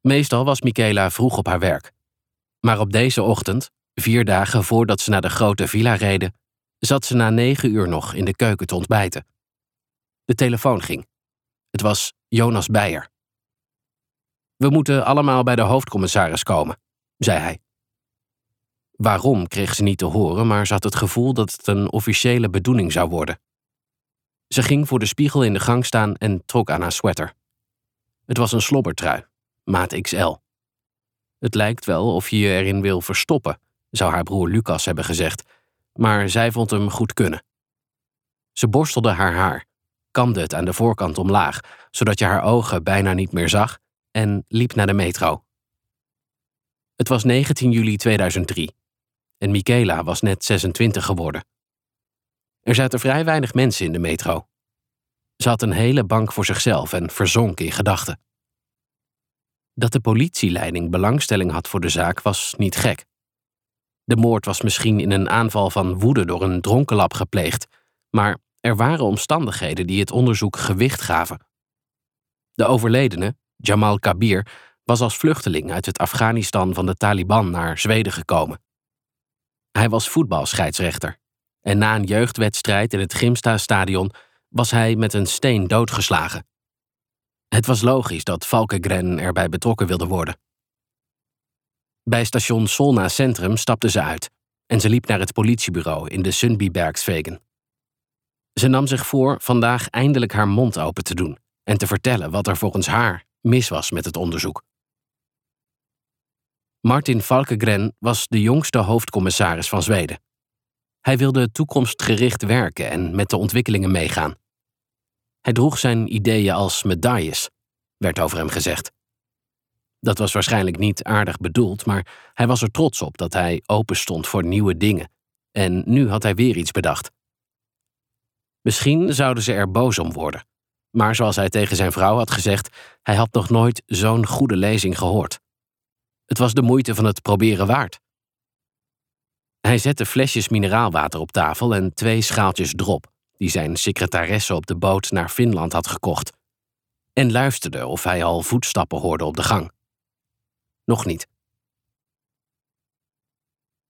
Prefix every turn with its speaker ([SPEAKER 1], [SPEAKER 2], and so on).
[SPEAKER 1] Meestal was Michaela vroeg op haar werk. Maar op deze ochtend, 4 dagen voordat ze naar de grote villa reden, zat ze na 9 uur nog in de keuken te ontbijten. De telefoon ging. Het was Jonas Beijer. We moeten allemaal bij de hoofdcommissaris komen, zei hij. Waarom kreeg ze niet te horen, maar ze had het gevoel dat het een officiële bedoeling zou worden. Ze ging voor de spiegel in de gang staan en trok aan haar sweater. Het was een slobbertrui, maat XL. Het lijkt wel of je je erin wil verstoppen, zou haar broer Lucas hebben gezegd, maar zij vond hem goed kunnen. Ze borstelde haar haar, kamde het aan de voorkant omlaag, zodat je haar ogen bijna niet meer zag, en liep naar de metro. Het was 19 juli 2003 en Michaela was net 26 geworden. Er zaten vrij weinig mensen in de metro. Ze had een hele bank voor zichzelf en verzonk in gedachten. Dat de politieleiding belangstelling had voor de zaak was niet gek. De moord was misschien in een aanval van woede door een dronkenlap gepleegd, maar er waren omstandigheden die het onderzoek gewicht gaven. De overledene, Jamal Kabir, was als vluchteling uit het Afghanistan van de Taliban naar Zweden gekomen. Hij was voetbalscheidsrechter en na een jeugdwedstrijd in het Grimsta-stadion was hij met een steen doodgeslagen. Het was logisch dat Valkengren erbij betrokken wilde worden. Bij station Solna Centrum stapte ze uit en ze liep naar het politiebureau in de Sundbybergsvegen. Ze nam zich voor vandaag eindelijk haar mond open te doen en te vertellen wat er volgens haar mis was met het onderzoek. Martin Valkengren was de jongste hoofdcommissaris van Zweden. Hij wilde toekomstgericht werken en met de ontwikkelingen meegaan. Hij droeg zijn ideeën als medailles, werd over hem gezegd. Dat was waarschijnlijk niet aardig bedoeld, maar hij was er trots op dat hij open stond voor nieuwe dingen. En nu had hij weer iets bedacht. Misschien zouden ze er boos om worden. Maar zoals hij tegen zijn vrouw had gezegd, hij had nog nooit zo'n goede lezing gehoord. Het was de moeite van het proberen waard. Hij zette flesjes mineraalwater op tafel en 2 schaaltjes drop, die zijn secretaresse op de boot naar Finland had gekocht. En luisterde of hij al voetstappen hoorde op de gang. Nog niet.